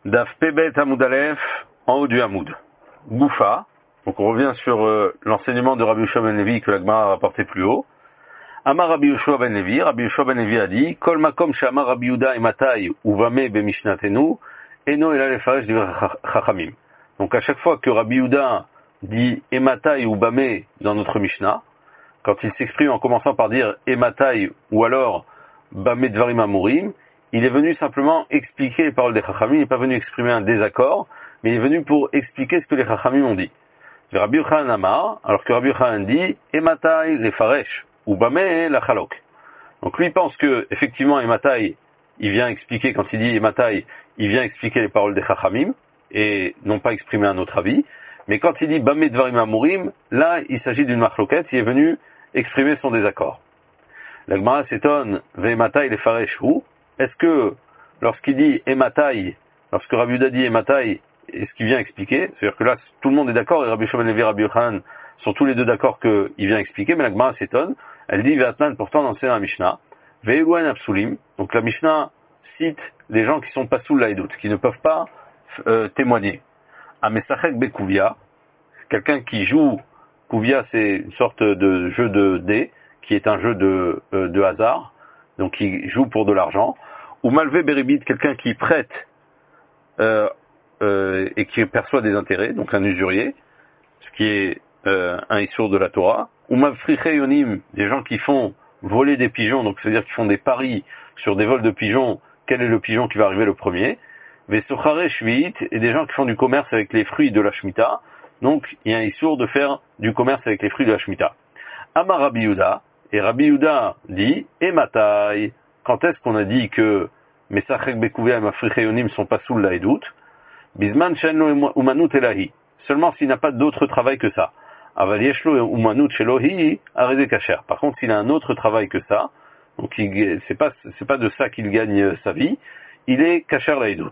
Daf Pebet Hamoud Aleph, en haut du Hamoud. Goufa. Donc on revient sur l'enseignement de Rabbi Yoshua ben Levi que la Gemara a rapporté plus haut. Amar Rabbi Yoshua ben Levi. Rabbi Yoshua ben Levi a dit Kol makom she'amar Rabbi Yehuda ematay uvame bemishnatenu eno ela lefaresh divrei chachamim. Donc à chaque fois que Rabbi Yehuda dit ematay ou bame dans notre Mishnah, quand il s'exprime en commençant par dire ematay ou alors bame dvarim amurim, il est venu simplement expliquer les paroles des Chachamim, il n'est pas venu exprimer un désaccord, mais il est venu pour expliquer ce que les Chachamim ont dit. Rabbi Yochanan Amar, alors que Rabbi Yochanan dit Ematai les faresh ou Bameh la chalok. Donc lui il pense que effectivement Ematai, il vient expliquer, quand il dit Ematai, il vient expliquer les paroles des Chachamim et non pas exprimer un autre avis. Mais quand il dit Bameh dvarim amurim, là il s'agit d'une marloquette, il est venu exprimer son désaccord. La Gemara s'étonne Ve'ematai les faresh ou. Est-ce que, lorsqu'il dit Ematai, lorsque Rabbi Yehuda dit Ematai, est-ce qu'il vient expliquer? C'est-à-dire que là, tout le monde est d'accord, et Rabbi Yoshua ben Levi et Rabbi Yochanan sont tous les deux d'accord qu'il vient expliquer, mais la Gemara s'étonne. Elle dit Ve'atnan, pourtant dans la Mishnah, Ve'eluan Absulim. Donc la Mishnah cite les gens qui sont pas sous l'aïdout, qui ne peuvent pas témoigner. Amesachek Bekuvia, quelqu'un qui joue, Kuvia c'est une sorte de jeu de dés, qui est un jeu de hasard, donc qui joue pour de l'argent, ou malvé beribit, quelqu'un qui prête et qui perçoit des intérêts, donc un usurier, ce qui est un issour de la Torah, ou mavfriche yonim, des gens qui font voler des pigeons, donc c'est-à-dire qui font des paris sur des vols de pigeons, quel est le pigeon qui va arriver le premier, vesochare shviit, et des gens qui font du commerce avec les fruits de la Shemitah, donc il y a un issour de faire du commerce avec les fruits de la Shemitah. Amar Rabbi Yehuda, et Rabbi Yehuda dit, Ematai, quand est-ce qu'on a dit que Mesachek Bekuvia et Mafricheyonim sont pas sous l'aïdout? Bisman Shenlo Umanut Elahi. Seulement s'il n'a pas d'autre travail que ça. Aval Yeshlo Umanut Shelohi Arede Kacher. Par contre, s'il a un autre travail que ça, donc c'est pas de ça qu'il gagne sa vie, il est Kacher l'aïdout.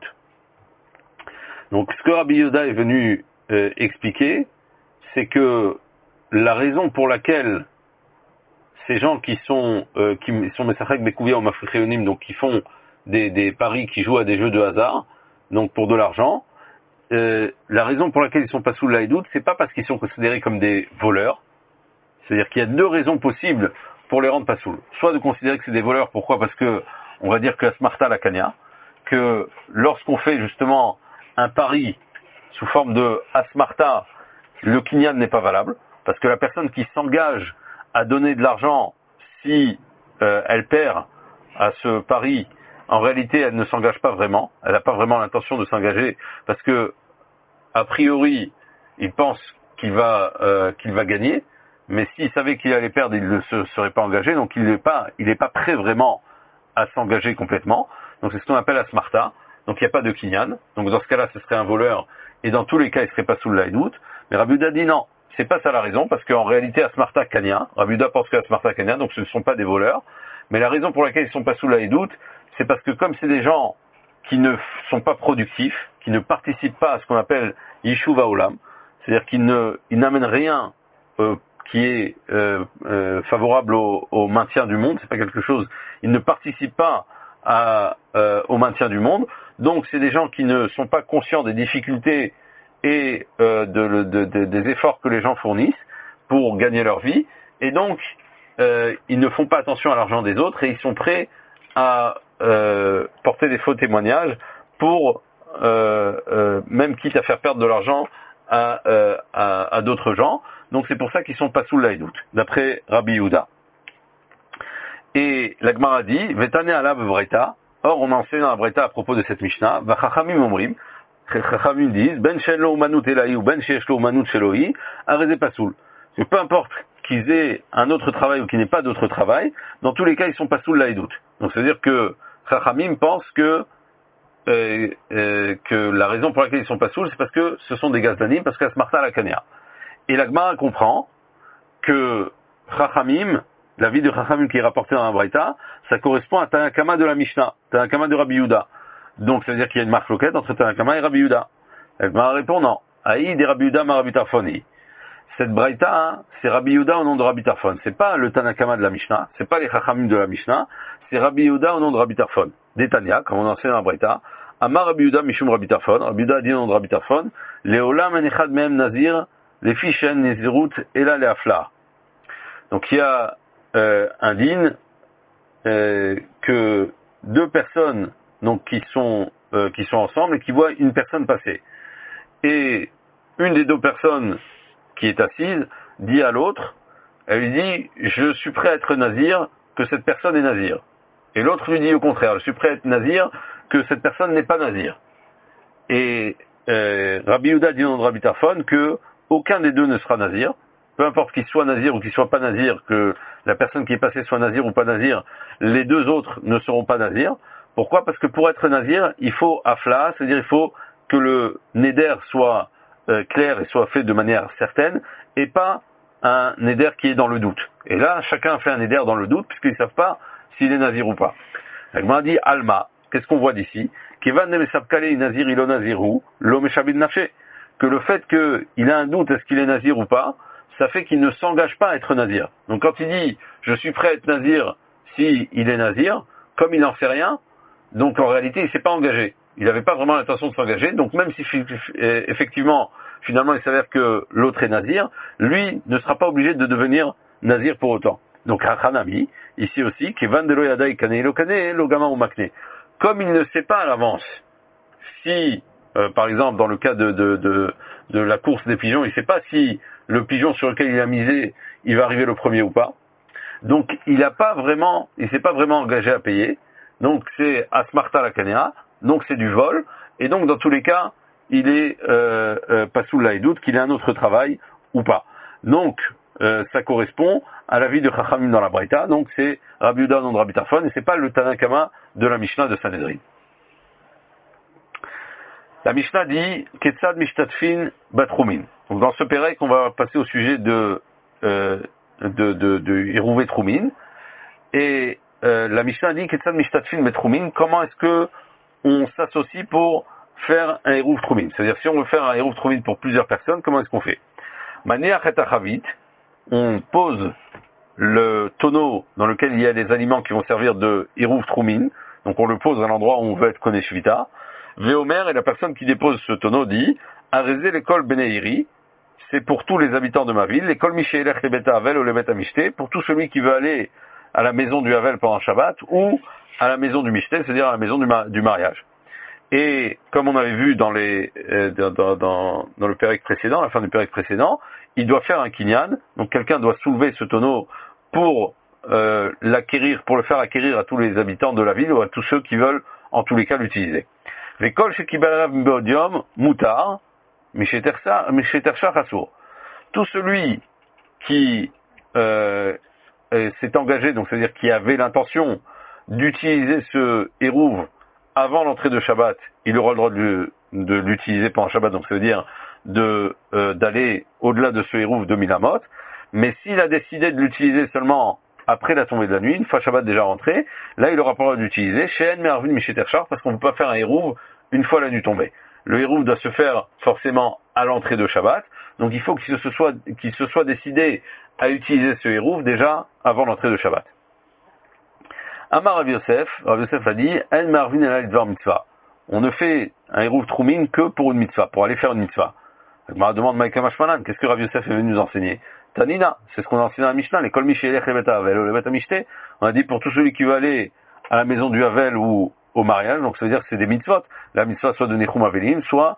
Donc ce que Rabbi Yehuda est venu expliquer, c'est que la raison pour laquelle ces gens qui sont Mesachek Bekuvia ou Mafricheyonim, donc qui font des paris, qui jouent à des jeux de hasard, donc pour de l'argent, la raison pour laquelle ils sont pas sous l'aïdout, c'est pas parce qu'ils sont considérés comme des voleurs. C'est-à-dire qu'il y a deux raisons possibles pour les rendre pas sous. Soit de considérer que c'est des voleurs, pourquoi? Parce que on va dire que Asmarta la Kanya, que lorsqu'on fait justement un pari sous forme de Asmarta, le Kinyan n'est pas valable, parce que la personne qui s'engage à donner de l'argent, si elle perd à ce pari, en réalité elle ne s'engage pas vraiment, elle n'a pas vraiment l'intention de s'engager, parce que a priori il pense qu'il va gagner, mais s'il savait qu'il allait perdre, il ne se serait pas engagé, donc il n'est pas prêt vraiment à s'engager complètement. Donc c'est ce qu'on appelle Asmarta, donc il n'y a pas de Kinyan, donc dans ce cas-là ce serait un voleur, et dans tous les cas il ne serait pas sous le l'aïdout. Mais Rabbi Yehuda dit non, c'est pas ça la raison, parce qu'en réalité, Asmarta Kanya, Rabbi Yehuda pense que Asmarta Kanya, donc ce ne sont pas des voleurs, mais la raison pour laquelle ils sont pas sous l'aïdout, c'est parce que comme c'est des gens qui ne sont pas productifs, qui ne participent pas à ce qu'on appelle Yishuv Haolam, c'est-à-dire qu'ils n'amènent rien qui est favorable au maintien du monde, c'est pas quelque chose, ils ne participent pas au maintien du monde, donc c'est des gens qui ne sont pas conscients des difficultés et des efforts que les gens fournissent pour gagner leur vie, et donc ils ne font pas attention à l'argent des autres et ils sont prêts à porter des faux témoignages pour même quitte à faire perdre de l'argent à d'autres gens. Donc c'est pour ça qu'ils sont pas sous l'aïdout, d'après Rabbi Yehuda. Et la Gemara dit Vetane alav Breta. Or on enseigne dans la Breta à propos de cette Mishnah, Vachachamim omrim, Chachamim disent, ben shelo umanut elahi ou ben shelo umanut shelohi, arezé pasoul. Peu importe qu'ils aient un autre travail ou qu'ils n'aient pas d'autre travail, dans tous les cas, ils sont pas sous l'aïdout. Donc, c'est-à-dire que Chachamim pense que la raison pour laquelle ils sont pas sous, c'est parce que ce sont des gazdanim, parce qu'Asmarta la Kanya. Et la Gemara comprend que Chachamim, la vie de Chachamim qui est rapportée dans la Braïta, ça correspond à Tanakama de la Mishnah, Tanakama de Rabbi Yehuda. Donc, ça veut dire qu'il y a une marloquette entre Tanakama et Rabbi Yehuda. La Gemara répond non. Aïd et Rabbi Yehuda ma Rabbi Tarfoni. Cette Braïta, c'est Rabbi Yehuda au nom de Rabbi Tarfon. C'est pas le Tanakama de la Mishnah, c'est pas les Chachamim de la Mishnah, c'est Rabbi Yehuda au nom de Rabbi Tarfon. Détania, comme on enseigne dans la Braïta, Amar Rabbi Yehuda Mishum Rabbi Tarfon, Rabbi Yehuda a dit non de Rabbi Tarfon, Leolam en echad mehem nazir, les fishen nezirut ela leafla. Donc il y a un din que deux personnes donc qui sont ensemble et qui voient une personne passer. Et une des deux personnes qui est assise dit à l'autre, elle lui dit je suis prêt à être nazir, que cette personne est nazir. Et l'autre lui dit au contraire, je suis prêt à être nazir, que cette personne n'est pas nazir. Et Rabbi Yehuda dit dans Rabbi Tarfon que aucun des deux ne sera nazir, peu importe qu'il soit nazir ou qu'il soit pas nazir, que la personne qui est passée soit nazir ou pas nazir, les deux autres ne seront pas nazirs. Pourquoi? Parce que pour être nazir, il faut afla, c'est-à-dire il faut que le neder soit clair et soit fait de manière certaine, et pas un neder qui est dans le doute. Et là, chacun fait un neder dans le doute, puisqu'ils ne savent pas s'il est nazir ou pas. Donc, on dit Alma, qu'est-ce qu'on voit d'ici? Kevan ne mesapkale nazir ilo naziru, lo meshabid nafshe. Que le fait qu'il a un doute, est-ce qu'il est nazir ou pas, ça fait qu'il ne s'engage pas à être nazir. Donc quand il dit je suis prêt à être nazir si il est nazir, comme il n'en sait rien, donc en réalité il s'est pas engagé. Il n'avait pas vraiment l'intention de s'engager, donc même si effectivement finalement il s'avère que l'autre est nazir, lui ne sera pas obligé de devenir nazir pour autant. Donc Rachanami, ici aussi, Kevan de loyadai kane lo kane lo gama ou makne. Comme il ne sait pas à l'avance si par exemple, dans le cas de la course des pigeons, il ne sait pas si le pigeon sur lequel il a misé, il va arriver le premier ou pas. Donc, il s'est pas vraiment engagé à payer. Donc, c'est Asmarta la Kanea. Donc, c'est du vol. Et donc, dans tous les cas, il est pas sous la doute qu'il ait un autre travail ou pas. Donc, ça correspond à l'avis de Chachamim dans la Braïta. Donc, c'est Rabbi Yehuda non de Rabbi Tarfon. Et c'est pas le Tanakama de la Mishnah de Sanhedrin. La Mishnah dit Ketzad mishtatfin batrumin. Donc dans ce pérec, on va passer au sujet de Hirouvé Troumin. Et la Mishnah dit Ketzad mishtatfin betrumin. Comment est-ce que on s'associe pour faire un Hirouv Troumin? C'est-à-dire si on veut faire un Hirouv Troumin pour plusieurs personnes, comment est-ce qu'on fait? Maniach et achavit, on pose le tonneau dans lequel il y a des aliments qui vont servir de Hirouv Troumin. Donc on le pose à l'endroit où on veut être Koné Shvita. Véomer, et la personne qui dépose ce tonneau dit, Arezé l'école Beneiri, c'est pour tous les habitants de ma ville, l'école Michéelech les Beta Havel ou les Beta Mishté, pour tout celui qui veut aller à la maison du Havel pendant Shabbat, ou à la maison du Mishté, c'est-à-dire à la maison du mariage. Et, comme on avait vu dans le pérec précédent, à la fin du pérec précédent, il doit faire un kinyan, donc quelqu'un doit soulever ce tonneau pour l'acquérir, pour le faire acquérir à tous les habitants de la ville, ou à tous ceux qui veulent, en tous les cas, l'utiliser. L'école chez Kibalav Mbodium, Moutar, Mishetersha Rassour. Tout celui qui s'est engagé, donc c'est-à-dire qui avait l'intention d'utiliser ce hérouv avant l'entrée de Shabbat, il aura le droit de l'utiliser pendant Shabbat, donc ça veut dire d'aller au-delà de ce hérouv de Milamot. Mais s'il a décidé de l'utiliser seulement après la tombée de la nuit, une fois Shabbat déjà rentré, là il aura pas le droit d'utiliser She'en Me'arvin Mishetershar, parce qu'on ne peut pas faire un hérouv une fois la nuit tombée. Le hérouv doit se faire forcément à l'entrée de Shabbat, donc il faut qu'il se soit décidé à utiliser ce hérouv déjà avant l'entrée de Shabbat. Amar Rav Yosef a dit En Me'arvin Ela Lidvar Mitzvah. On ne fait un hérouv Troumin que pour une mitzvah, pour aller faire une mitzvah. Je demande Maïka Mashmanan, qu'est-ce que Rav Yosef est venu nous enseigner? Tanina, c'est ce qu'on a enseigné dans la Mishnah, l'école Michéelech le Beta Havel ou le Beta Mishté. On a dit pour tout celui qui veut aller à la maison du Havel ou au mariage, donc ça veut dire que c'est des mitzvot. La mitzvah soit de Nechum Avelim, soit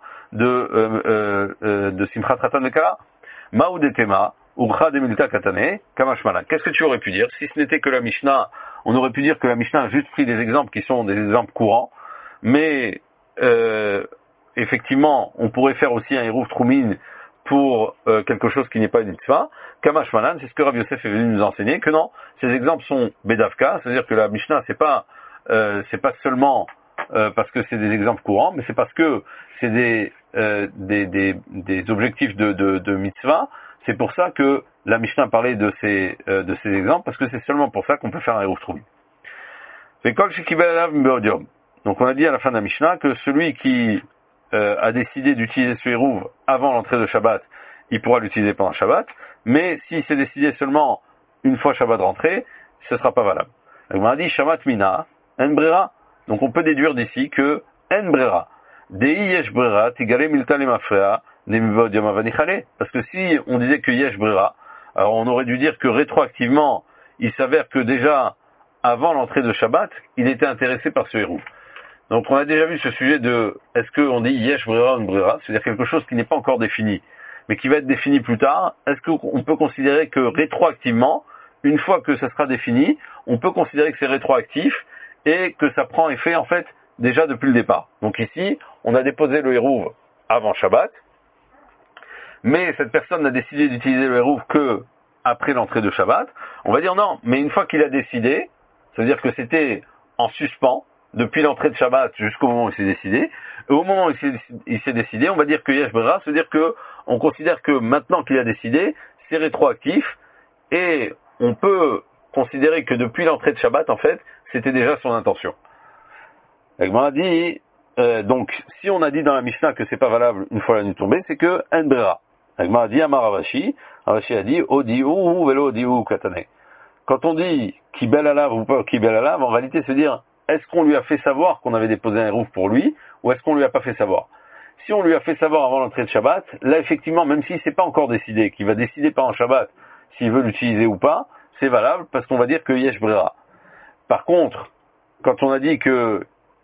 de Simchat Ratan Mekala. Ma'u de Tema, Urcha de Milta Katane, Kamashmala. Qu'est-ce que tu aurais pu dire? Si ce n'était que la Mishnah, on aurait pu dire que la Mishnah a juste pris des exemples qui sont des exemples courants, mais effectivement, on pourrait faire aussi un Hirouv Troumin pour quelque chose qui n'est pas une mitzvah. Kamash Malan, c'est ce que Rav Yosef est venu nous enseigner, que non, ces exemples sont Bedavka, c'est-à-dire que la Mishnah, c'est pas seulement parce que c'est des exemples courants, mais c'est parce que c'est des objectifs de mitzvah. C'est pour ça que la Mishnah parlait de ces exemples, parce que c'est seulement pour ça qu'on peut faire un Hirouv Troumin. Donc on a dit à la fin de la Mishnah que celui qui a décidé d'utiliser ce hérouv avant l'entrée de Shabbat, il pourra l'utiliser pendant Shabbat, mais s'il s'est décidé seulement une fois Shabbat rentré, ce sera pas valable. Donc on a dit Shamat Mina, En Brera. Donc on peut déduire d'ici que En brera. Dei yesh brera, tigale milta le mafrea, nemivod yom avanichale. Parce que si on disait que yesh brera, alors on aurait dû dire que rétroactivement, il s'avère que déjà, avant l'entrée de Shabbat, il était intéressé par ce hérouv. Donc on a déjà vu ce sujet de, est-ce qu'on dit yesh brera ou brera, c'est-à-dire quelque chose qui n'est pas encore défini, mais qui va être défini plus tard. Est-ce qu'on peut considérer que rétroactivement, une fois que ça sera défini, on peut considérer que c'est rétroactif et que ça prend effet en fait déjà depuis le départ. Donc ici, on a déposé le hérouv avant Shabbat, mais cette personne a décidé d'utiliser le hérouv que après l'entrée de Shabbat. On va dire non, mais une fois qu'il a décidé, c'est-à-dire que c'était en suspens depuis l'entrée de Shabbat jusqu'au moment où il s'est décidé. Et au moment où il s'est décidé, on va dire que yesh brera, c'est-à-dire que on considère que maintenant qu'il a décidé, c'est rétroactif et on peut considérer que depuis l'entrée de Shabbat, en fait, c'était déjà son intention. On a dit, donc, si on a dit dans la Mishnah que c'est pas valable une fois la nuit tombée, c'est que en brera. On a dit Amar Ravashi, Ravashi a dit Odiu velo odiu katane. Quand on dit kibel alav ou pas kibel alav, en réalité, c'est dire est-ce qu'on lui a fait savoir qu'on avait déposé un hérouv pour lui, ou est-ce qu'on lui a pas fait savoir? Si on lui a fait savoir avant l'entrée de Shabbat, là effectivement, même si c'est pas encore décidé, qu'il va décider pendant Shabbat s'il veut l'utiliser ou pas, c'est valable parce qu'on va dire que yesh brera. Par contre, quand on a dit que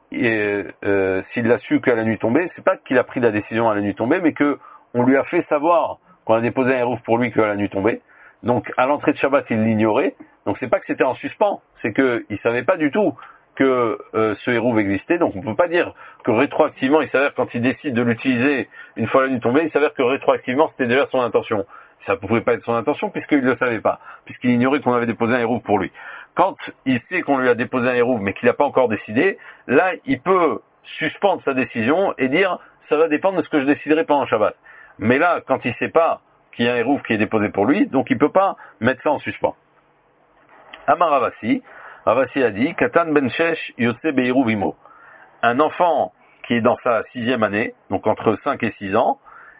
s'il l'a su qu'à la nuit tombée, c'est pas qu'il a pris la décision à la nuit tombée, mais que on lui a fait savoir qu'on a déposé un hérouv pour lui qu'à la nuit tombée. Donc à l'entrée de Shabbat, il l'ignorait. Donc c'est pas que c'était en suspens, c'est qu'il savait pas du tout que ce hérouv existait. Donc on peut pas dire que rétroactivement, il s'avère quand il décide de l'utiliser une fois la nuit tombée, il s'avère que rétroactivement c'était déjà son intention. Ça pouvait pas être son intention puisqu'il ne le savait pas, puisqu'il ignorait qu'on avait déposé un hérouv pour lui. Quand il sait qu'on lui a déposé un hérouv mais qu'il n'a pas encore décidé, là il peut suspendre sa décision et dire ça va dépendre de ce que je déciderai pendant Shabbat. Mais là, quand il sait pas qu'il y a un hérouv qui est déposé pour lui, donc il peut pas mettre ça en suspens. Amar Ravasi, Ravasi a dit Katan ben shesh yotse be'hérouv imo. Un enfant qui est dans sa 6e année, donc entre 5 et 6 ans,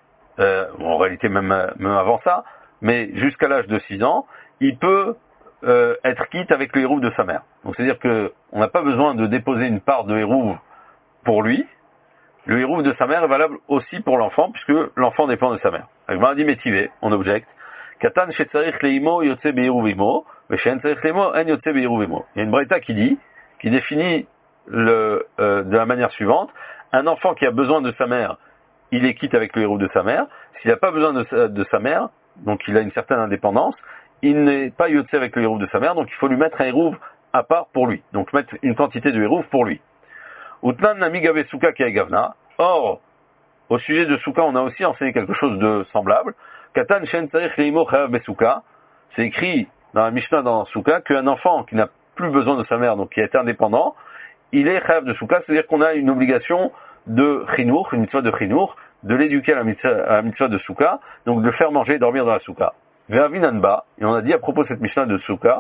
en réalité même avant ça, mais jusqu'à l'âge de 6 ans, il peut être quitte avec le hérouv de sa mère. Donc c'est-à-dire que on n'a pas besoin de déposer une part de hérouv pour lui. Le hérouv de sa mère est valable aussi pour l'enfant, puisque l'enfant dépend de sa mère. Avec Maradi Métivé, on objecte. Katan shetzarich leimo yotse be'hérouv imo, veshen tzarich leimo en yotse be'hérouv imo. Il y a une braïta qui définit de la manière suivante, un enfant qui a besoin de sa mère, il est quitte avec le hérouv de sa mère. S'il n'a pas besoin de sa mère, donc il a une certaine indépendance, il n'est pas yotse avec le hérouv de sa mère, donc il faut lui mettre un hérouv à part pour lui. Donc mettre une quantité de hérouv pour lui. Utnan nami gave souka ki gavna. Or, au sujet de souka, on a aussi enseigné quelque chose de semblable. Katan shen tzarich leimo chayav besouka. C'est écrit dans la Mishnah dans souka qu'un enfant qui n'a plus besoin de sa mère, donc qui est indépendant, il est chayav de souka, c'est-à-dire qu'on a une obligation de chinour, une mitzvah de chinour, de l'éduquer à la mitzvah de souka, donc de le faire manger et dormir dans la souka. Ve'avinanba, et on a dit à propos de cette Mishnah de souka,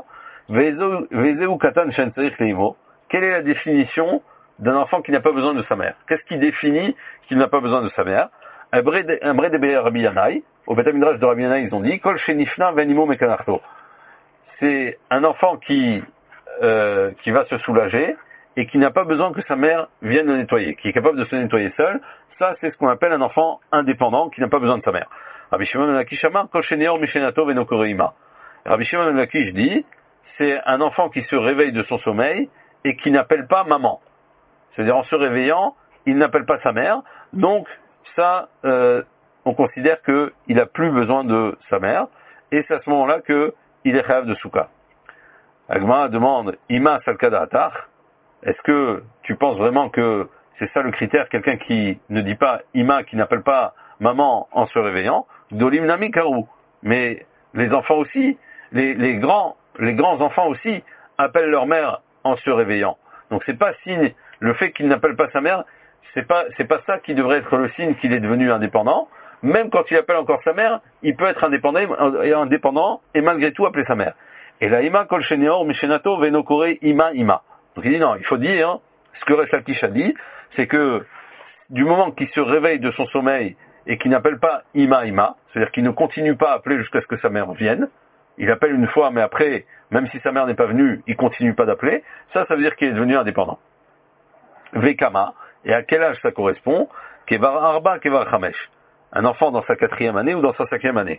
Vezeu katan shen tzarich leimo. Quelle est la définition d'un enfant qui n'a pas besoin de sa mère? Qu'est-ce qui définit qu'il n'a pas besoin de sa mère? Un vrai de Rabbi Yanaï, au Beth Midrash de Rabbi Yanaï, ils ont dit Kol shenifna venimo mekanachto. C'est un enfant qui va se soulager et qui n'a pas besoin que sa mère vienne le nettoyer, qui est capable de se nettoyer seul. Ça, c'est ce qu'on appelle un enfant indépendant qui n'a pas besoin de sa mère. Rabbi Shimon ben Lakish amar Kol sheneor mishenato veno koreima. Rabbi Shimon ben Lakish dit c'est un enfant qui se réveille de son sommeil et qui n'appelle pas maman. C'est-à-dire en se réveillant, il n'appelle pas sa mère, donc ça, on considère qu'il n'a plus besoin de sa mère, et c'est à ce moment-là qu'il est chayav de souka. Agma demande, Ima salkada atar, est-ce que tu penses vraiment que c'est ça le critère, quelqu'un qui ne dit pas Ima, qui n'appelle pas maman en se réveillant, dolim nami karu. Mais les enfants aussi, les grands enfants aussi appellent leur mère en se réveillant. Donc c'est pas signe, le fait qu'il n'appelle pas sa mère, c'est pas ça qui devrait être le signe qu'il est devenu indépendant. Même quand il appelle encore sa mère, il peut être indépendant et malgré tout appeler sa mère. Et la ima kol sheneor mishenato venokore ima. Donc il dit non, il faut dire, ce que Resh Lakish a dit, c'est que du moment qu'il se réveille de son sommeil et qu'il n'appelle pas ima, c'est-à-dire qu'il ne continue pas à appeler jusqu'à ce que sa mère vienne, il appelle une fois, mais après, même si sa mère n'est pas venue, il continue pas d'appeler, ça veut dire qu'il est devenu indépendant. Vekama, Et à quel âge ça correspond? Kevar Arba, Kevar Chamesh. Un enfant dans sa 4e année ou dans sa 5e année.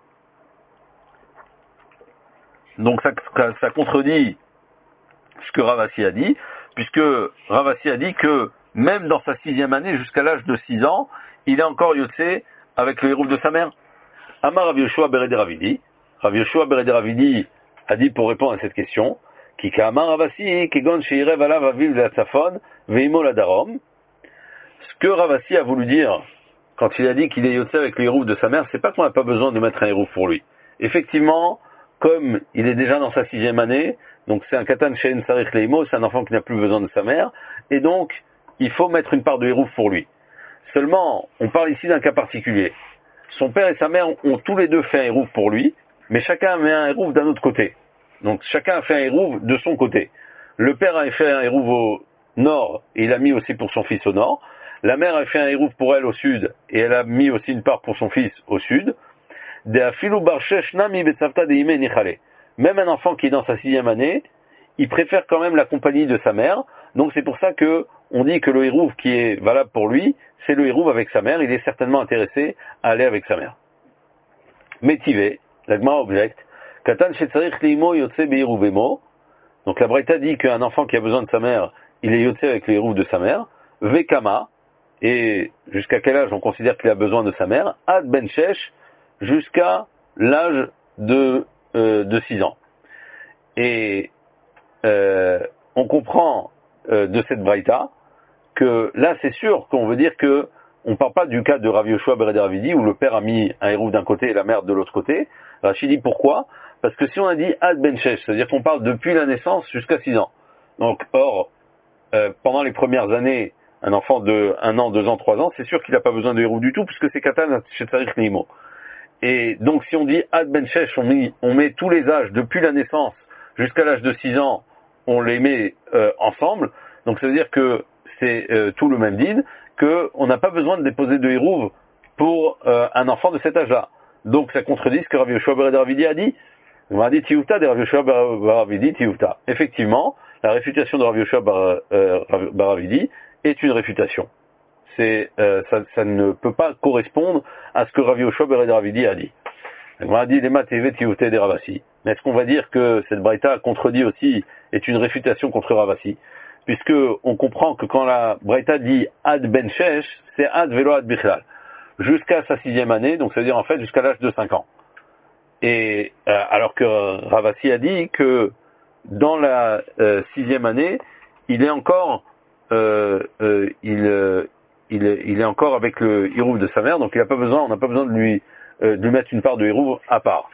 Donc ça contredit ce que Ravasi a dit, puisque Ravasi a dit que même dans sa 6e année, jusqu'à l'âge de 6 ans, il est encore Yotse avec le hérouf de sa mère. Amar Rav Yoshua Bered Ravidi. Rav Yoshua Bered Ravidi a dit pour répondre à cette question, Kika Amar Ravasi, Kegon Sheirev Alav Aviv Latzafon, Veimo Ladarom. Ce que Ravasi a voulu dire quand il a dit qu'il est Yotse avec le hérouf de sa mère, c'est pas qu'on n'a pas besoin de mettre un hérouf pour lui. Effectivement, comme il est déjà dans sa 6e année, donc c'est un Katan Shein Sarich Leimo, c'est un enfant qui n'a plus besoin de sa mère, et donc il faut mettre une part de hérouf pour lui. Seulement, on parle ici d'un cas particulier. Son père et sa mère ont tous les deux fait un hérouf pour lui, mais chacun met un hérouf d'un autre côté. Donc chacun a fait un hérouf de son côté. Le père a fait un hérouf au nord, et il a mis aussi pour son fils au nord. La mère a fait un hérouf pour elle au sud, et elle a mis aussi une part pour son fils au sud. Même un enfant qui est dans sa 6e année, il préfère quand même la compagnie de sa mère. Donc c'est pour ça que on dit que le hérouf qui est valable pour lui, c'est le hérouf avec sa mère. Il est certainement intéressé à aller avec sa mère. Métivé, la Gemara objecte, Katan shetzarich leimo yotse beiruvemo. Donc la Braïta dit qu'un enfant qui a besoin de sa mère, il est yotse avec le hérouf de sa mère. Vekama, et jusqu'à quel âge on considère qu'il a besoin de sa mère? Ad ben shesh, jusqu'à l'âge de 6 ans. Et on comprend de cette braïta que là c'est sûr qu'on veut dire que on ne parle pas du cas de Rav Yoshua Bered Ravidi où le père a mis un hérouf d'un côté et la mère de l'autre côté. Rachid dit pourquoi? Parce que si on a dit Ad Ben Shesh, c'est-à-dire qu'on parle depuis la naissance jusqu'à 6 ans. Donc or, pendant les premières années, un enfant de 1 an, 2 ans, 3 ans, c'est sûr qu'il n'a pas besoin de hérouf du tout puisque c'est Katan Shetzarich Neimo. Et donc si on dit Ad Ben Shesh, on met tous les âges depuis la naissance jusqu'à l'âge de 6 ans, on les met ensemble. Donc ça veut dire que c'est tout le même dîne, qu'on n'a pas besoin de déposer de hérouv pour un enfant de cet âge-là. Donc ça contredit ce que Rav Yoshua Bered Ravidi a dit. On a dit Tiufta de Rav Yoshua Bered Ravidi, Tiufta. Effectivement, la réfutation de Rav Yoshua Bered Ravidi est une réfutation. Ça ne peut pas correspondre à ce que Rav Yoshua Bered Ravidi a dit. On a dit les mateve Tiufta de Ravasi. Mais est-ce qu'on va dire que cette braïta contredit aussi, est une réfutation contre Ravasi? Puisque on comprend que quand la braïta dit Ad Ben Shesh, c'est Ad Velo Ad Bichlal. Jusqu'à sa 6e année, donc ça veut dire en fait jusqu'à l'âge de 5 ans. Et alors que Ravasi a dit que dans la 6e année, il est encore il est encore avec le hérouf de sa mère, donc on n'a pas besoin de lui mettre une part de hérouf à part.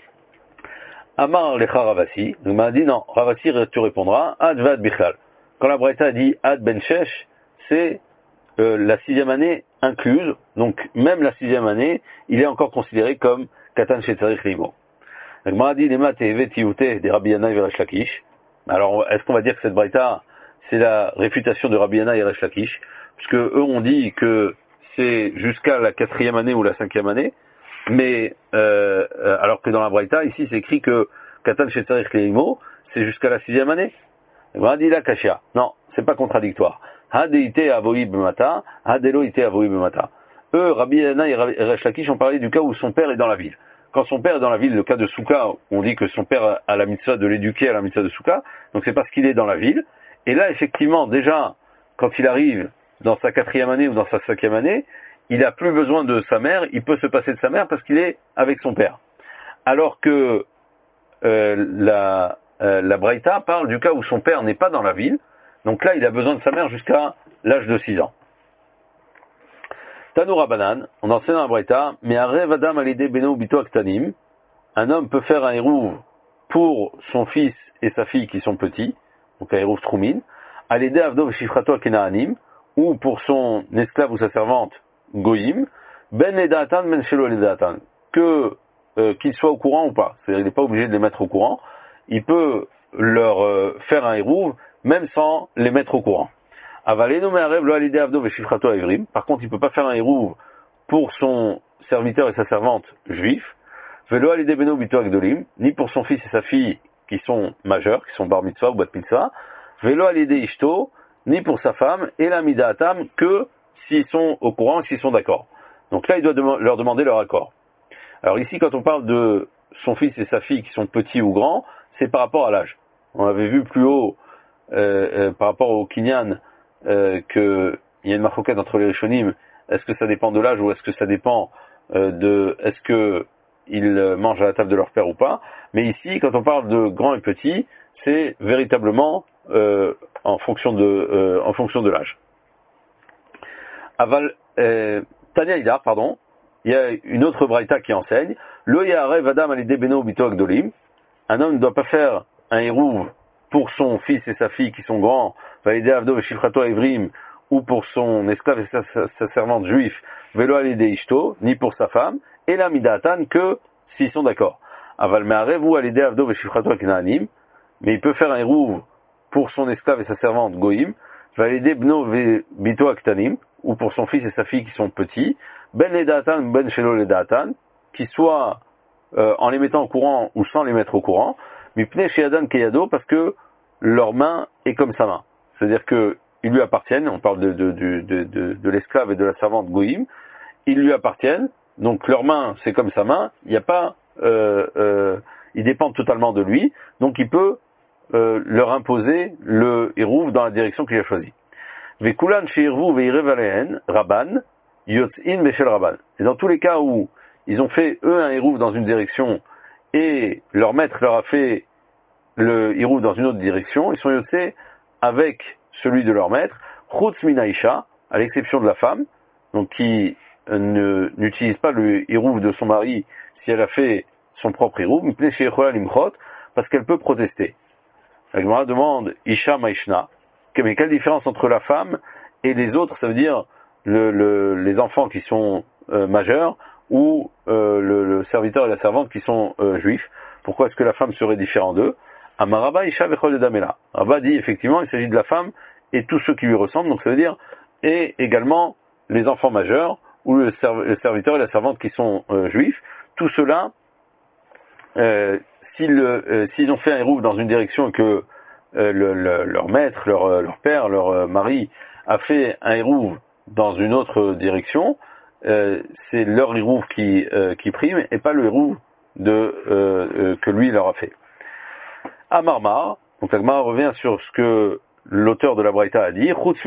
Amar lecha Ravasi, donc m'a dit non, Ravasi tu répondras Ad Vad Bichlal. Quand la Braïta dit Ad Ben Shesh, c'est la 6e année incluse, donc même la 6e année, il est encore considéré comme Katan Shetzarich Limo. Donc m'a dit Lema Teve Tioute de Rabbi Yana et Resh Lakish. Alors est-ce qu'on va dire que cette Braïta c'est la réfutation de Rabbi Yana et Resh Lakish, puisque eux ont dit que c'est jusqu'à la 4e année ou la 5e année, mais alors que dans la Braïta ici c'est écrit que Katan Shetzarich Limo c'est jusqu'à la 6e année. On a dit la Kashia. Non, c'est pas contradictoire. Hadeite avoï b'mata, hadelo ite avoï b'mata. Eux, Rabbi Yana et Resh Lakish ont parlé du cas où son père est dans la ville. Quand son père est dans la ville, le cas de Souka, on dit que son père a la mitzvah de l'éduquer à la mitzvah de Souka, donc c'est parce qu'il est dans la ville. Et là, effectivement, déjà, quand il arrive dans sa 4e année ou dans sa 5e année, il n'a plus besoin de sa mère, il peut se passer de sa mère parce qu'il est avec son père. Alors que la Braïta parle du cas où son père n'est pas dans la ville, donc là il a besoin de sa mère jusqu'à l'âge de 6 ans. Tanoura Banan, on enseigne dans la Braïta, mais Arev Adam Alide Beno Bito Aktanim, un homme peut faire un hérouv pour son fils et sa fille qui sont petits, donc un hérouv Troumin, Alide Avdo Shifrato Akenaanim, ou pour son esclave ou sa servante Goïm, Ben Ledatan Ben Shelo Ledatan, que qu'il soit au courant ou pas, c'est-à-dire il n'est pas obligé de les mettre au courant, il peut leur faire un hérouv même sans les mettre au courant. Par contre, il ne peut pas faire un hérouv pour son serviteur et sa servante juif, ni pour son fils et sa fille qui sont majeurs, qui sont bar mitzvah ou bat mitzvah, ni pour sa femme, et la midaatam que s'ils sont au courant, s'ils sont d'accord. Donc là, il doit leur demander leur accord. Alors ici, quand on parle de son fils et sa fille qui sont petits ou grands, c'est par rapport à l'âge. On avait vu plus haut, par rapport au kinyan, qu'il y a une marcoquette entre les rishonim. Est-ce que ça dépend de l'âge ou est-ce que ça dépend est-ce que ils mangent à la table de leur père ou pas? Mais ici, quand on parle de grands et petits, c'est véritablement en fonction de l'âge. Aval Tanya Idar, pardon, il y a une autre braïta qui enseigne Lo ya'arev adam alidei beno bito agdolim. Un homme ne doit pas faire un hérouv pour son fils et sa fille qui sont grands, validei avdo veshifrato evrim, ou pour son esclave et sa servante juif, velo alidei ishto, ni pour sa femme, et la midatan que s'ils sont d'accord. Aval me'arev ou alidei avdo veshifrato aknaanim, mais il peut faire un hérouv pour son esclave et sa servante goïm, validei bno bito aktanim, ou pour son fils et sa fille qui sont petits, ben ledatan, ben shelo ledatan, qui soit en les mettant au courant ou sans les mettre au courant, mipne sheyadan keyado, parce que leur main est comme sa main. C'est-à-dire que ils lui appartiennent, on parle de l'esclave et de la servante goïm, ils lui appartiennent, donc leur main c'est comme sa main, il n'y a pas, ils dépendent totalement de lui, donc il peut leur imposer le hérouv dans la direction qu'il a choisie. Vekulan sheirvu veirev aleihen Rabban yotzin meshel Rabban. Et dans tous les cas où ils ont fait eux un hérouv dans une direction et leur maître leur a fait le hérouv dans une autre direction, ils sont yotzés avec celui de leur maître, chutz minaisha, à l'exception de la femme, donc qui n'utilise pas le hérouv de son mari si elle a fait son propre hérouv, mipnei sheyechola limchot, parce qu'elle peut protester. La Gemara demande Isha Maishna. Mais quelle différence entre la femme et les autres? Ça veut dire les enfants qui sont majeurs ou le serviteur et la servante qui sont juifs. Pourquoi est-ce que la femme serait différente d'eux? Amaraba Isha Vechol Damela. Rabba dit effectivement il s'agit de la femme et tous ceux qui lui ressemblent. Donc ça veut dire et également les enfants majeurs ou le serviteur et la servante qui sont juifs. Tout cela s'ils ont fait un hérouv dans une direction et que leur maître, leur père, leur mari a fait un hérouv dans une autre direction, c'est leur hérouv qui prime et pas le hérouv que lui leur a fait. À Marmar, donc la Gemara revient sur ce que l'auteur de la Braïta a dit, donc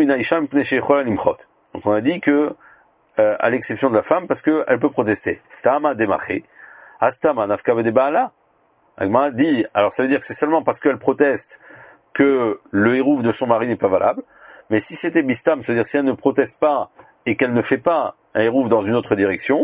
on a dit que à l'exception de la femme parce qu'elle peut protester. Tama demaché, astama nafka de baala. La Gemara dit, alors ça veut dire que c'est seulement parce qu'elle proteste que le hérouv de son mari n'est pas valable, mais si c'était bistam, c'est-à-dire si elle ne proteste pas et qu'elle ne fait pas un hérouv dans une autre direction,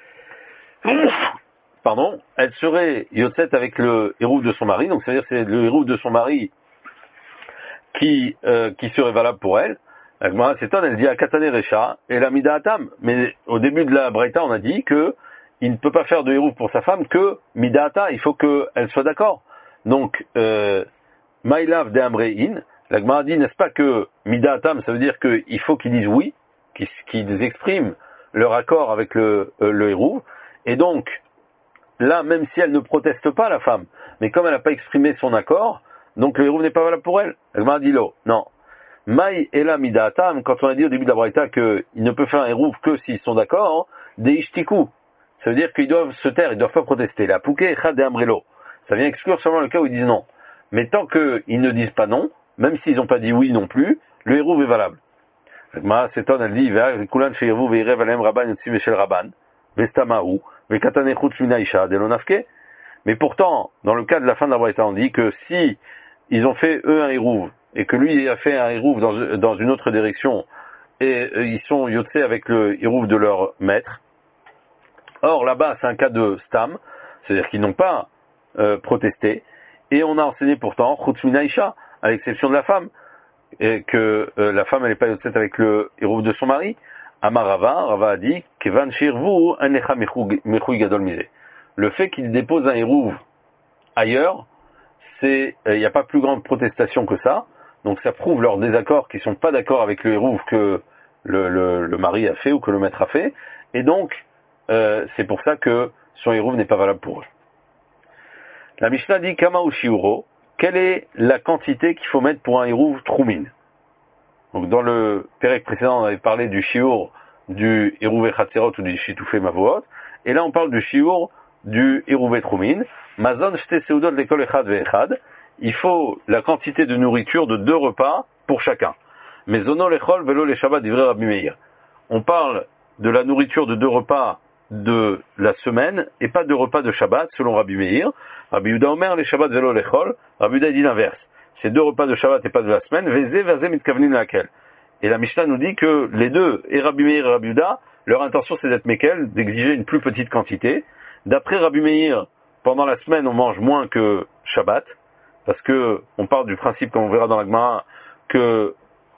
pardon, elle serait yotzet avec le hérouv de son mari, donc c'est-à-dire c'est le hérouv de son mari qui serait valable pour elle. La Gemara s'étonne, elle dit à Katane Recha et la Mida Atam, mais au début de la Braïta on a dit que il ne peut pas faire de hérouv pour sa femme que Midata, il faut qu'elle soit d'accord. Donc Maïlav de Amrein, la Gemara dit, n'est-ce pas que Midaatam, ça veut dire qu'il faut qu'ils disent oui, qu'ils expriment leur accord avec le hérouv, et donc, là, même si elle ne proteste pas, la femme, mais comme elle n'a pas exprimé son accord, donc le hérouv n'est pas valable pour elle. La Gemara dit non. Maï et la Midaatam, quand on a dit au début de la Braïta qu'il ne peut faire un hérouv que s'ils sont d'accord, des ishtiku. Ça veut dire qu'ils doivent se taire, ils ne doivent pas protester. La Pouké et Chad de Amrelo. Ça vient exclure seulement le cas où ils disent non. Mais tant qu'ils ne disent pas non, même s'ils n'ont pas dit oui non plus, le hérouv est valable. Ma s'étonne, elle dit, mais pourtant, dans le cas de la fin de la Braïta, on dit que si ils ont fait eux un hérouv, et que lui a fait un hérouv dans une autre direction, et ils sont yotsé avec le hérouv de leur maître, or là-bas c'est un cas de stam, c'est-à-dire qu'ils n'ont pas protesté, et on a enseigné pourtant, Chutz Minaïcha, à l'exception de la femme, et que la femme elle n'est pas yotzet avec le hérouv de son mari. Rava a dit, Kevan shirvu anecha mechui gadol mise. Le fait qu'il dépose un hérouv ailleurs, il n'y a pas plus grande protestation que ça, donc ça prouve leur désaccord, qu'ils sont pas d'accord avec le hérouv que le mari a fait ou que le maître a fait, et donc c'est pour ça que son hérouv n'est pas valable pour eux. La Mishnah dit Kama ou Shiuro, quelle est la quantité qu'il faut mettre pour un hérouv Troumin? Donc dans le pérec précédent, on avait parlé du shiur du Eruv Chatzerot ou du Shitufei Mavuot, et là on parle du shiur du Eruv Trumin. Mazon shte seudot lekol echad ve'echad. Il faut la quantité de nourriture de 2 repas pour chacun. Mais zono lechol velo le Shabbat divrei Rabbi Meir. On parle de la nourriture de 2 repas de la semaine et pas de repas de Shabbat selon Rabbi Meir. Rabbi Yehuda Omer les Shabbat velo lechol. Rabbi Yehuda dit l'inverse. C'est 2 repas de Shabbat et pas de la semaine. Veze mitkavnin lakel. Et la Mishnah nous dit que les deux, et Rabbi Meir et Rabbi Yehuda, leur intention c'est d'être mekel, d'exiger une plus petite quantité. D'après Rabbi Meir, pendant la semaine on mange moins que Shabbat, parce que on part du principe, comme on verra dans la Gemara, que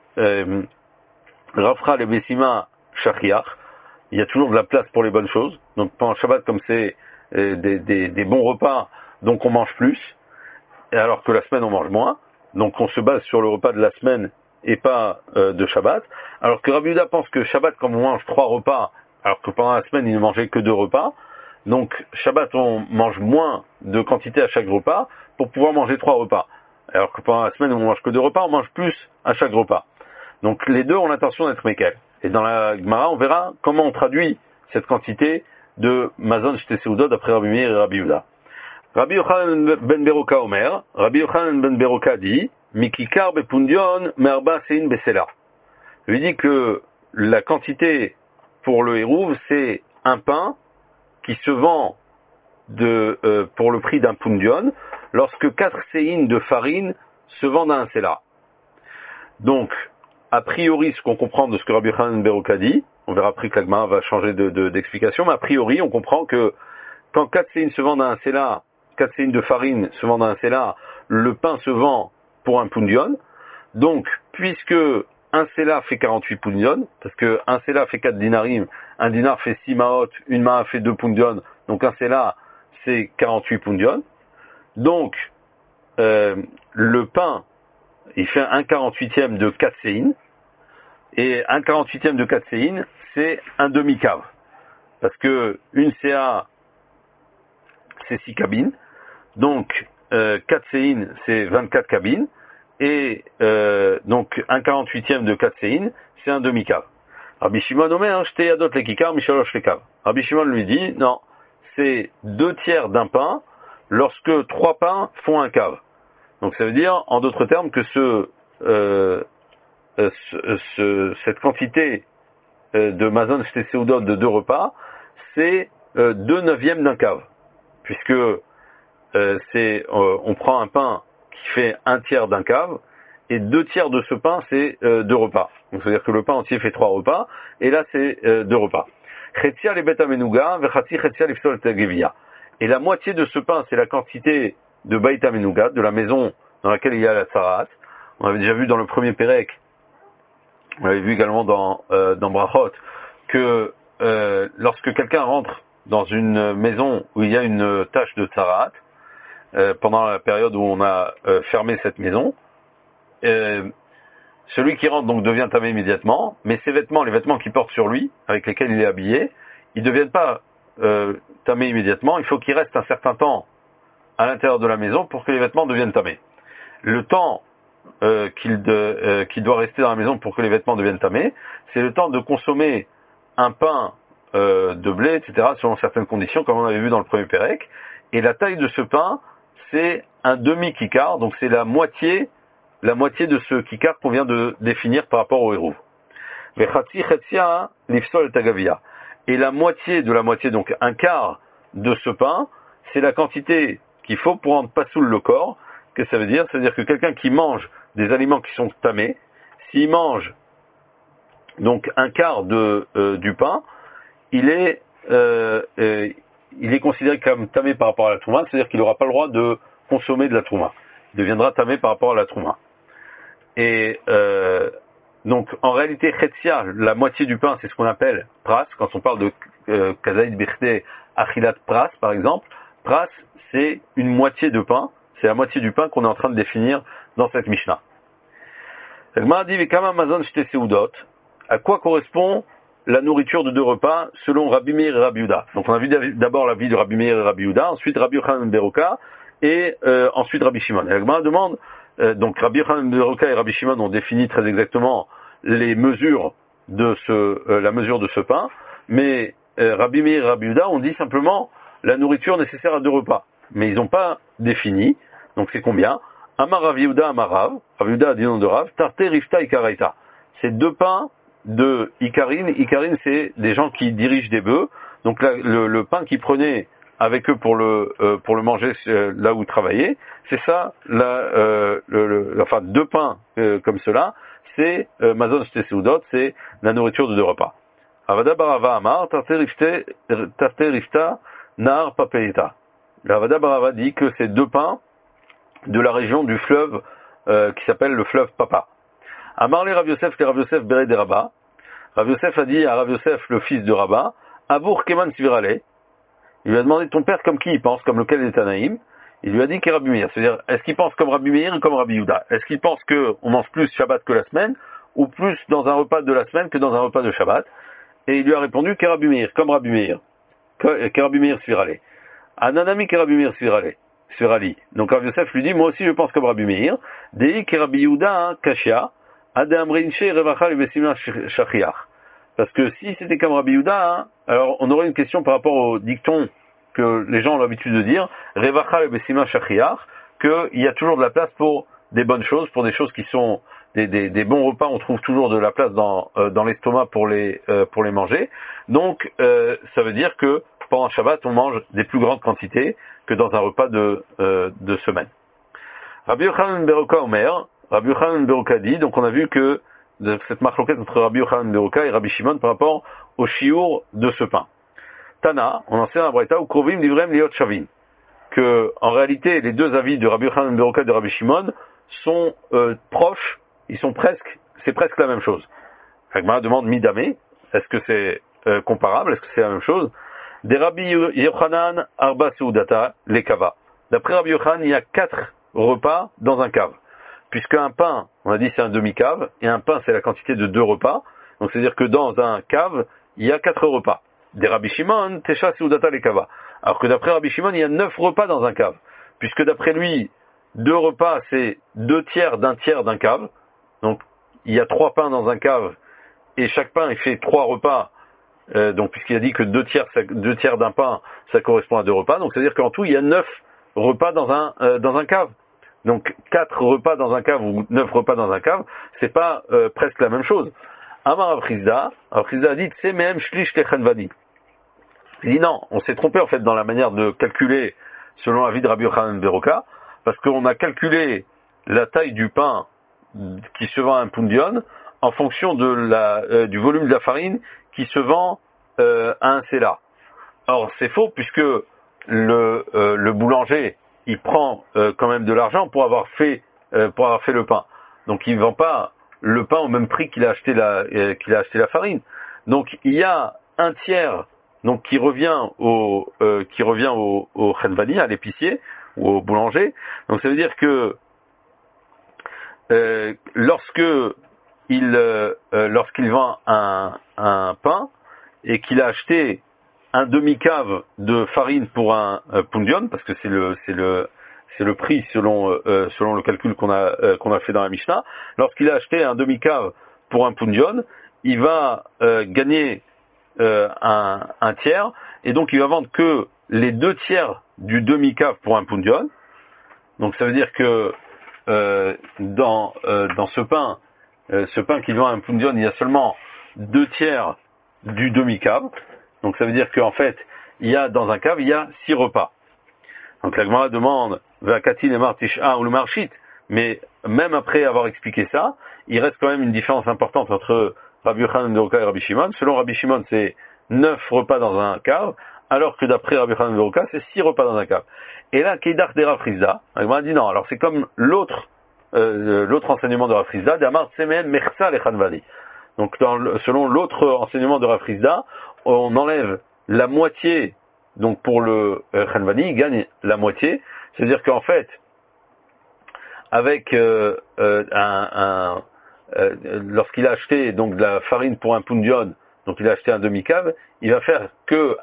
Rafra le Bessima Shachiach, il y a toujours de la place pour les bonnes choses. Donc pendant Shabbat, comme c'est des bons repas, donc on mange plus, et alors que la semaine on mange moins. Donc on se base sur le repas de la semaine et pas de Shabbat. Alors que Rabbi Yehuda pense que Shabbat, comme on mange 3 repas, alors que pendant la semaine il ne mangeait que 2 repas, donc Shabbat on mange moins de quantité à chaque repas pour pouvoir manger 3 repas. Alors que pendant la semaine on mange que 2 repas, on mange plus à chaque repas. Donc les deux ont l'intention d'être mekel. Et dans la Gemara, on verra comment on traduit cette quantité de Mazon Shte Seudot d'après Rabbi Meir et Rabbi Yehuda. Rabbi Yochanan ben Beroka Omer, Rabbi Yochanan ben Beroka dit, Mikikar bepundion merba sein besela. Il dit que la quantité pour le hérouv, c'est un pain qui se vend pour le prix d'un pundion, lorsque 4 séines de farine se vendent à un séla. Donc, a priori, ce qu'on comprend de ce que Rabbi Yochanan ben Beroka dit, on verra après que la Gemara va changer d'explication, mais a priori, on comprend que quand 4 séines se vendent à un séla, 4 séines de farine se vendent à un séla, le pain se vend pour un pundion. Donc, puisque un séla fait 48 pundion, parce que un séla fait 4 dinarim, un dinar fait 6 maot, une ma'a fait 2 pundion, donc un séla c'est 48 pundion. Donc, le pain, il fait un 48e de 4 séines, et un 48e de 4 séines, c'est un demi-cave. Parce que une CA, c'est 6 cabines, donc 4 séines, c'est 24 cabines, et donc un 48e de 4 séines, c'est un demi-cave. Rabbi Shimon Omer, Shte Yadot Lekikar, Mishalosh Lekav. Rabbi Shimon lui dit, non, c'est 2 tiers d'un pain, lorsque 3 pains font un cave. Donc ça veut dire, en d'autres termes, que cette quantité de Mazon Shte Seudot de 2 repas, c'est 2/9 d'un cave. Puisque on prend un pain qui fait 1 tiers d'un cave, et 2 tiers de ce pain, c'est 2 repas. Donc, c'est-à-dire que le pain entier fait 3 repas, et là, c'est 2 repas. Chetzia le bet amenuga, vechatzi chetzia lifsol tegevia. Et la moitié de ce pain, c'est la quantité de beit amenuga, de la maison dans laquelle il y a la tzarat. On avait déjà vu dans le premier pérec, on avait vu également dans Brachot, que lorsque quelqu'un rentre dans une maison où il y a une tâche de tzarat, pendant la période où on a fermé cette maison, celui qui rentre donc devient tamé immédiatement, mais ses vêtements, les vêtements qu'il porte sur lui, avec lesquels il est habillé, ils ne deviennent pas tamés immédiatement. Il faut qu'il reste un certain temps à l'intérieur de la maison pour que les vêtements deviennent tamés. Le temps qu'il doit rester dans la maison pour que les vêtements deviennent tamés, c'est le temps de consommer un pain de blé, etc., selon certaines conditions, comme on avait vu dans le premier pérec. Et la taille de ce pain, c'est un demi-kikar, donc c'est la moitié de ce kikar qu'on vient de définir par rapport au hérouv. Vechatzi chetzia lifsol tagavia. Et la moitié de la moitié, donc un quart de ce pain, c'est la quantité qu'il faut pour rendre pasoul le corps. Qu'est-ce que ça veut dire? C'est-à-dire que quelqu'un qui mange des aliments qui sont tamés, s'il mange donc un quart du pain, il est considéré comme tamé par rapport à la trouma, c'est-à-dire qu'il n'aura pas le droit de consommer de la trouma. Il deviendra tamé par rapport à la trouma. Et donc en réalité, chetzia, la moitié du pain, c'est ce qu'on appelle pras. Quand on parle de kazaïd birte achilat pras, par exemple, pras, c'est une moitié de pain. C'est la moitié du pain qu'on est en train de définir dans cette Mishnah. À quoi correspond la nourriture de 2 repas selon Rabbi Meir et Rabbi Yehuda? Donc on a vu d'abord la vie de Rabbi Meir et Rabbi Yehuda, ensuite Rabbi Yochanan ben Beroka, et ensuite Rabbi Shimon. Et la Gemara demande, donc Rabbi Yochanan ben Beroka et Rabbi Shimon ont défini très exactement les mesures de la mesure de ce pain, mais Rabbi Meir et Rabbi Yehuda ont dit simplement la nourriture nécessaire à 2 repas. Mais ils n'ont pas défini, donc c'est combien? Amar Rabbi Yehuda, Amar Rav, Rabbi Yehuda a dit nom de Rav, Tarte Rifta Ikaraita. C'est 2 pains de Ikarin. Ikarin, c'est des gens qui dirigent des bœufs. Donc là, le pain qu'ils prenaient avec eux pour le manger là où ils travaillaient, c'est ça, enfin 2 pains comme cela, c'est Mazon Shteseudot, c'est la nourriture de 2 repas. Avada Barava Amar, Tarte Rifta Nar Papeita. Avada Barava dit que c'est 2 pains de la région du fleuve qui s'appelle le fleuve Papa. Amar les Rav Yosef Beret des Rabba. Rav Yosef a dit à Rav Yosef, le fils de Rabba, Abour Keman Svirale. Il lui a demandé ton père comme qui il pense, comme lequel est Tanaïm. Il lui a dit qu'il est Rabbi Meir. C'est-à-dire, est-ce qu'il pense comme Rabbi Meir ou comme Rabbi Yehuda? Est-ce qu'il pense qu'on mange plus Shabbat que la semaine, ou plus dans un repas de la semaine que dans un repas de Shabbat? Et il lui a répondu qu'il est Rabbi Meir, comme Rabbi Meir. Qu'il Rabbi Meir Svirale. Ananami qu'il Rabbi Meir Svirali. Donc Rav Yosef lui dit, moi aussi je pense comme Rabbi Meir. Dei qu'il Rabbi Yehuda Kashia. Parce que si c'était comme Rabbi Yehuda, alors on aurait une question par rapport au dicton que les gens ont l'habitude de dire, Revacha Besima Shachiach, qu'il y a toujours de la place pour des bonnes choses, pour des choses qui sont des bons repas, on trouve toujours de la place dans l'estomac pour les manger. Donc ça veut dire que pendant Shabbat, on mange des plus grandes quantités que dans un repas de semaine. Rabbi Yochanan Beroka Omer, Rabbi Yochanan Beroka dit, donc on a vu que cette marloquette entre Rabbi Yochanan Beroka et Rabbi Shimon par rapport au shiur de ce pain. Tana, on enseigne à Braïta, ou Krovim Livrem Liot Shavin, que en réalité les 2 avis de Rabbi Yochanan Beroka et de Rabbi Shimon sont proches, c'est presque la même chose. Agma demande Midame, est-ce que c'est comparable, est-ce que c'est la même chose? Des Rabbi Yochanan Arba Seudata Lekava. D'après Rabbi Yochanan, il y a 4 repas dans un cave. Puisque un pain, on a dit c'est un demi-cave, et un pain c'est la quantité de 2 repas. Donc c'est-à-dire que dans un cave, il y a 4 repas. Des Rabbi Shimon, Tesha Seudata Lekava. Alors que d'après Rabbi Shimon, il y a 9 repas dans un cave. Puisque d'après lui, 2 repas c'est 2 tiers d'un tiers d'un cave. Donc il y a 3 pains dans un cave, et chaque pain il fait 3 repas. Donc puisqu'il a dit que 2 tiers d'un pain, ça correspond à 2 repas. Donc c'est-à-dire qu'en tout, il y a 9 repas dans un cave. Donc 4 repas dans un cave ou 9 repas dans un cave, c'est pas presque la même chose. Amar Avrizda a dit c'est même shlish lechanvani. Il dit non, on s'est trompé en fait dans la manière de calculer selon l'avis de Rabbi Yochanan Beroka, parce qu'on a calculé la taille du pain qui se vend à un pundion en fonction du volume de la farine qui se vend à un séla. Or c'est faux puisque le boulanger il prend quand même de l'argent pour avoir fait le pain. Donc il ne vend pas le pain au même prix qu'il a acheté la farine. Donc il y a un tiers donc qui revient au chenvani, à l'épicier ou au boulanger. Donc ça veut dire que lorsqu'il vend un pain et qu'il a acheté un demi-cave de farine pour un pundion, parce que c'est le prix selon le calcul qu'on a fait dans la Mishnah. Lorsqu'il a acheté un demi-cave pour un pundion, il va gagner un tiers, et donc il va vendre que les 2 tiers du demi-cave pour un pundion. Donc ça veut dire que dans ce pain qu'il vend à un pundion, il y a seulement 2 tiers du demi-cave. Donc ça veut dire qu'en fait, dans un cave, il y a 6 repas. Donc la Gemara demande Vakatin et Martisha ou le Marchit, mais même après avoir expliqué ça, il reste quand même une différence importante entre Rabbi Yochanan Beroka et Rabbi Shimon. Selon Rabbi Shimon, c'est 9 repas dans un cave, alors que d'après Rabbi Yochanan Beroka, c'est 6 repas dans un cave. Et là, Keidach de Rav Chizda, la Gemara dit non, alors c'est comme l'autre enseignement de Rav Chizda, d'Amar Tsemen Mersa Lechanvani. Donc selon l'autre enseignement de Rav Chizda, on enlève la moitié, donc pour le Chenvani, il gagne la moitié. C'est-à-dire qu'en fait, avec lorsqu'il a acheté donc de la farine pour un pundion, donc il a acheté un demi-cave, il va faire que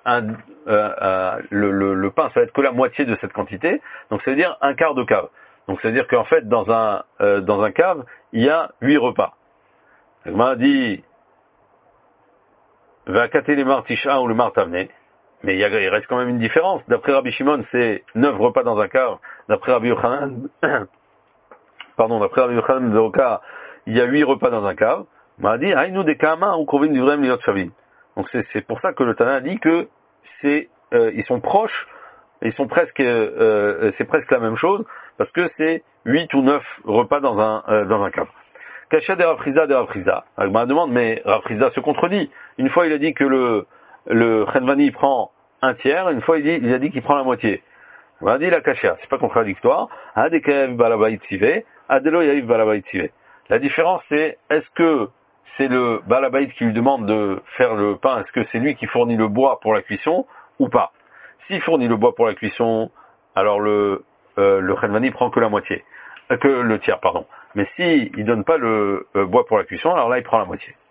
le pain, ça va être que la moitié de cette quantité, donc ça veut dire un quart de cave. Donc ça veut dire qu'en fait, dans un cave, il y a 8 repas. L'Agmara dit, va kater les mar tisha ou le mar tamné. Mais il reste quand même une différence. D'après Rabbi Shimon, c'est 9 repas dans un quart. D'après Rabbi Yochanan, d'après Rabbi Yochanan de Oka, il y a 8 repas dans un quart. M'a dit, aïnou des kama ou kovin du vrem liot shavin. Donc c'est pour ça que le Tana a dit que ils sont proches, c'est presque la même chose, parce que c'est 8 ou 9 repas dans un quart. Kasha de Rav Chizda. Agma demande, mais Rav Chizda se contredit. Une fois il a dit que le Chenvani prend un tiers, une fois il a dit qu'il prend la moitié. On a dit la Kasha, c'est pas contradictoire. La différence c'est, est-ce que c'est le Balabait qui lui demande de faire le pain, est-ce que c'est lui qui fournit le bois pour la cuisson ou pas? S'il fournit le bois pour la cuisson, alors le Chenvani prend que la moitié, que le tiers, pardon. Mais si il donne pas le bois pour la cuisson, alors là il prend la moitié.